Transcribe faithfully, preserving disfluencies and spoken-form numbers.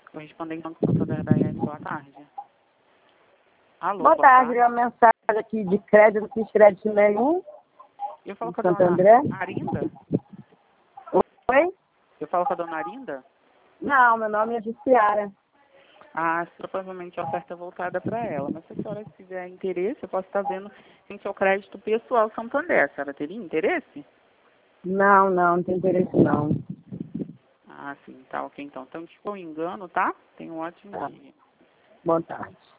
Correspondente Banco Santander da Daiane, boa tarde. Alô, boa, boa tarde, tarde. uma mensagem aqui de crédito, não fiz crédito nenhum. Eu falo com a Santo dona André. Arinda? Oi? Eu falo com a dona Arinda? Não, meu nome é Jussiara. Ah, provavelmente a oferta é voltada para ela, mas se a senhora tiver interesse, eu posso estar vendo em seu crédito pessoal Santander. A senhora teria interesse? Não, não, não tem interesse não. Ah, sim, tá ok então. Então, tipo, eu engano, tá? Tenha um ótimo Tá. dia. Boa tarde.